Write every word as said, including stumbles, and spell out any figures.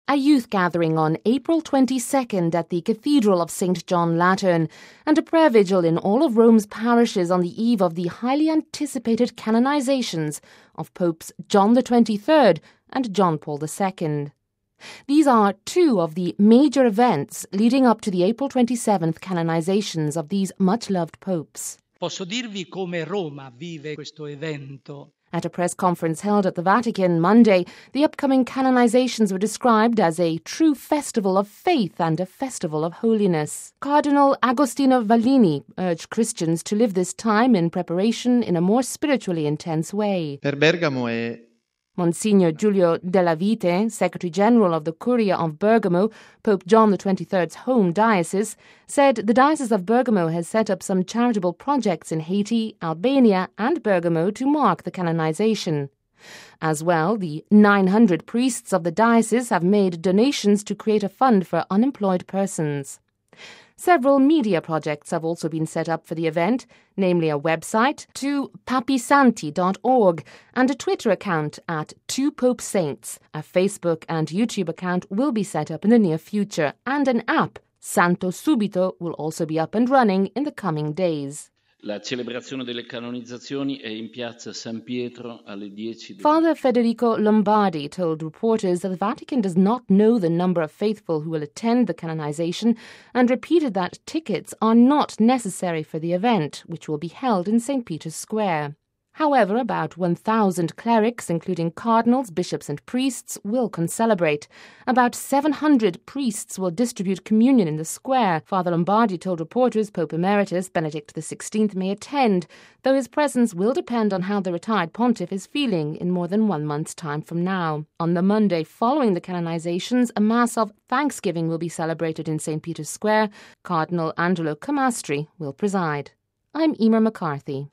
a youth gathering on April twenty-second at the Cathedral of Saint John Lateran, and a prayer vigil in all of Rome's parishes on the eve of the highly anticipated canonizations of Popes John the twenty-third and John Paul the Second. These are two of the major events leading up to the April twenty-seventh canonizations of these much-loved popes. Posso dirvi come Roma vive questo evento. At a press conference held at the Vatican Monday, the upcoming canonizations were described as a true festival of faith and a festival of holiness. Cardinal Agostino Vallini urged Christians to live this time in preparation in a more spiritually intense way. Per Bergamo è Monsignor Giulio Della Vite, Secretary General of the Curia of Bergamo, Pope John the twenty-third's home diocese, said the Diocese of Bergamo has set up some charitable projects in Haiti, Albania and Bergamo to mark the canonization. As well, the nine hundred priests of the diocese have made donations to create a fund for unemployed persons. Several media projects have also been set up for the event, namely a website, to papisanti dot org, and a Twitter account at Two Pope Saints. A Facebook and YouTube account will be set up in the near future, and an app, Santo Subito, will also be up and running in the coming days. La celebrazione delle canonizzazioni è in piazza San Pietro alle dieci. Father Federico Lombardi told reporters that the Vatican does not know the number of faithful who will attend the canonization, and repeated that tickets are not necessary for the event, which will be held in Saint Peter's Square. However, about one thousand clerics, including cardinals, bishops and priests, will concelebrate. About seven hundred priests will distribute communion in the square. Father Lombardi told reporters Pope Emeritus Benedict the sixteenth may attend, though his presence will depend on how the retired pontiff is feeling in more than one month's time from now. On the Monday following the canonizations, a Mass of Thanksgiving will be celebrated in Saint Peter's Square. Cardinal Angelo Camastri will preside. I'm Emer McCarthy.